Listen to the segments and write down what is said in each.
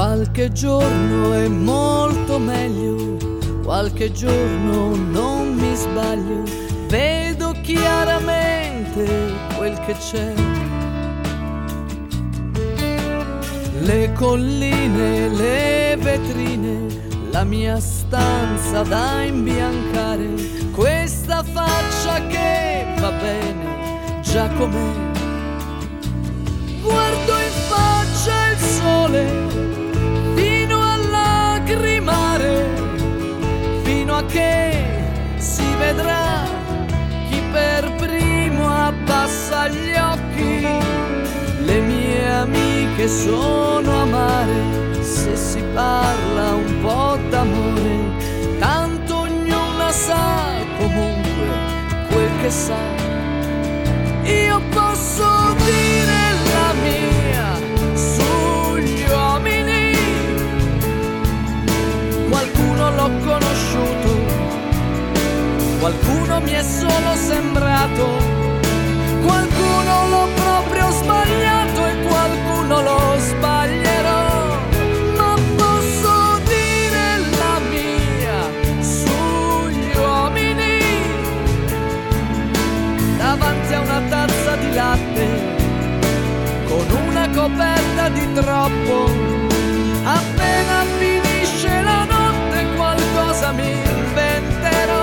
Qualche giorno è molto meglio, qualche giorno non mi sbaglio, vedo chiaramente quel che c'è. Le colline, le vetrine, la mia stanza da imbiancare, questa faccia che va bene già com'è. Guardo in faccia il sole fino a lacrimare, fino a che si vedrà chi per primo abbassa gli occhi. Le mie amiche sono amare, se si parla un po' d'amore, tanto ognuna sa comunque quel che sa. Io posso dire la mia sugli uomini, qualcuno l'ho conosciuto, qualcuno mi è solo sembrato, qualcuno l'ho proprio sbagliato e qualcuno lo sbaglierò. Ma posso dire la mia sugli uomini, davanti a una tazza di latte con una coperta di troppo, appena finisce la notte qualcosa mi inventerò.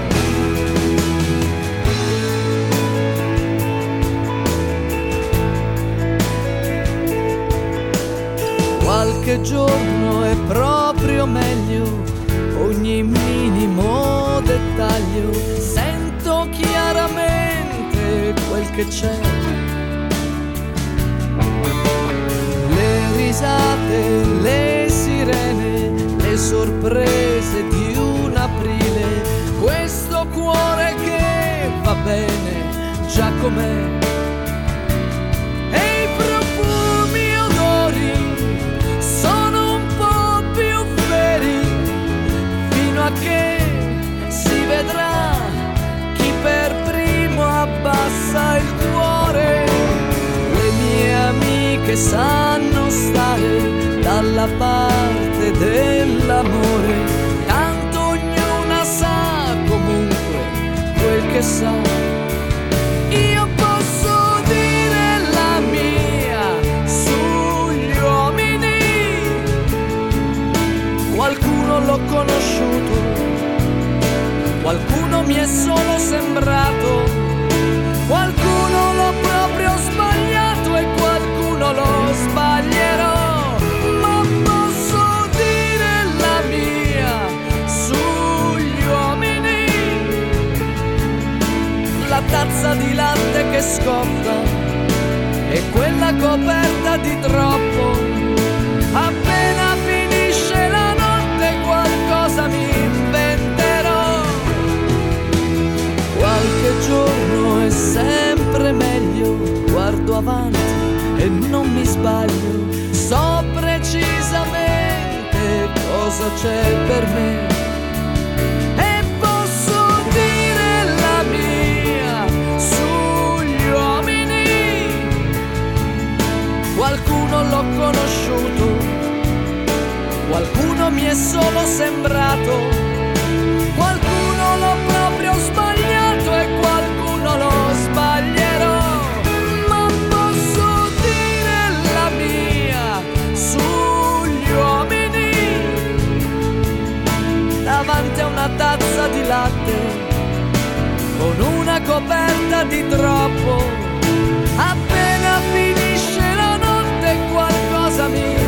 Qualche giorno è proprio meglio, ogni minimo dettaglio sento chiaramente quel che c'è. Le risate, le sirene, le sorprese di un aprile, questo cuore che va bene già com'è. E i profumi odori sono un po' più veri, fino a che si vedrà chi per primo abbassa il cuore. Le mie amiche sanno stare dalla parte dell'amore, tanto ognuna sa comunque quel che sa. Io posso dire la mia sugli uomini, qualcuno l'ho conosciuto, qualcuno mi è solo sembrato, qualcuno l'ho proprio sbagliato e qualcuno lo sbaglierò. Ma posso dire la mia sugli uomini, la tazza di latte che scotta e quella coperta di troppo, appena finisce la notte qualcosa mi inventerò. Qualche giorno è sempre meglio, guardo avanti e non mi sbaglio, so precisamente cosa c'è per me. E posso dire la mia sugli uomini, qualcuno l'ho conosciuto, qualcuno mi è solo sembrato, qualcuno l'ho proprio sbagliato e qualcuno lo sbaglierò. Ma posso dire la mia sugli uomini, davanti a una tazza di latte con una coperta di troppo, appena finisce la notte qualcosa mi